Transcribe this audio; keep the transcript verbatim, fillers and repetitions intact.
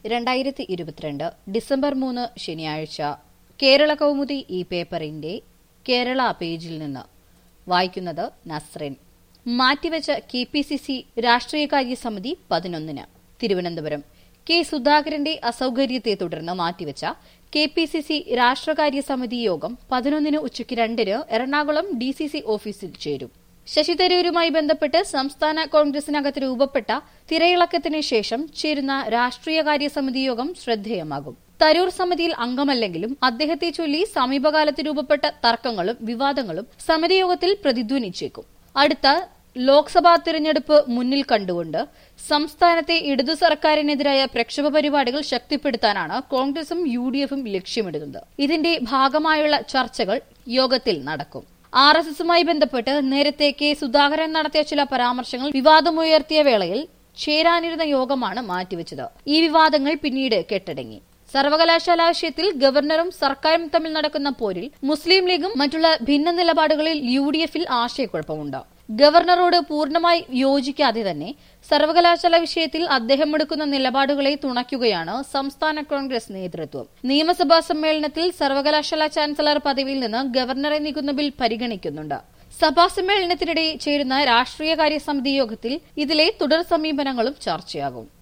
രണ്ടായിരത്തി ഇരുപത്തിരണ്ട് ഡിസംബർ മൂന്ന് ശനിയാഴ്ച കേരള കൗമുദി ഈ പേപ്പറിന്റെ കേരള പേജിൽ നിന്ന് വായിക്കുന്നത് നസ്റിൻ. മാറ്റിവെച്ച കെ പി സി സി രാഷ്ട്രീയകാര്യ സമിതി പതിനൊന്നിന്. തിരുവനന്തപുരം. കെ സുധാകരന്റെ അസൌകര്യത്തെ തുടർന്ന് മാറ്റിവെച്ച കെ പി സി സി രാഷ്ട്രകാര്യ സമിതി യോഗം പതിനൊന്നിന് ഉച്ചയ്ക്ക് രണ്ടിന് എറണാകുളം ഡി സി സി ഓഫീസിൽ ചേരും. ശശി തരൂരുമായി ബന്ധപ്പെട്ട് സംസ്ഥാന കോൺഗ്രസിനകത്ത് രൂപപ്പെട്ട തിരയിളക്കത്തിന് ശേഷം ചേരുന്ന രാഷ്ട്രീയകാര്യ സമിതി യോഗം ശ്രദ്ധേയമാകും. തരൂർ സമിതിയിൽ അംഗമല്ലെങ്കിലും അദ്ദേഹത്തെ ചൊല്ലി സമീപകാലത്ത് രൂപപ്പെട്ട തർക്കങ്ങളും വിവാദങ്ങളും സമിതി യോഗത്തിൽ പ്രതിധ്വനിച്ചേക്കും. അടുത്ത ലോക്സഭാ തിരഞ്ഞെടുപ്പ് മുന്നിൽ കണ്ടുകൊണ്ട് സംസ്ഥാനത്തെ ഇടതു സർക്കാരിനെതിരായ പ്രക്ഷോഭ പരിപാടികൾ ശക്തിപ്പെടുത്താനാണ് കോൺഗ്രസും യു ഡി എഫും ലക്ഷ്യമിടുന്നത്. ഇതിന്റെ ഭാഗമായുള്ള ചർച്ചകൾ യോഗത്തിൽ നടക്കും. ആർ എസ് എസുമായി ബന്ധപ്പെട്ട് നേരത്തെ കെ സുധാകരൻ നടത്തിയ ചില പരാമർശങ്ങൾ വിവാദമുയർത്തിയ വേളയിൽ ചേരാനിരുന്ന യോഗമാണ് മാറ്റിവെച്ചത്. ഈ വിവാദങ്ങൾ പിന്നീട് കെട്ടടങ്ങി. സർവകലാശാല വിഷയത്തിൽ ഗവർണറും സർക്കാരും തമ്മിൽ നടക്കുന്ന പോരിൽ മുസ്ലിം ലീഗും മറ്റുള്ള ഭിന്ന നിലപാടുകളിൽ യു ഡി എഫിൽ ആശയക്കുഴപ്പമുണ്ട്. ഗവർണറോട് പൂർണ്ണമായി യോജിക്കാതെ തന്നെ സർവകലാശാല വിഷയത്തിൽ അദ്ദേഹം എടുക്കുന്ന നിലപാടുകളെ തുണയ്ക്കുകയാണ് സംസ്ഥാന കോൺഗ്രസ് നേതൃത്വം. നിയമസഭാ സമ്മേളനത്തിൽ സർവകലാശാല ചാൻസലർ പദവിയിൽ നിന്ന് ഗവർണറെ നീക്കുന്ന ബിൽ പരിഗണിക്കുന്നുണ്ട്. സഭാ സമ്മേളനത്തിനിടെ ചേരുന്ന രാഷ്ട്രീയകാര്യ സമിതി യോഗത്തിൽ ഇതിലെ തുടർ സമീപനങ്ങളും ചർച്ചയാകും.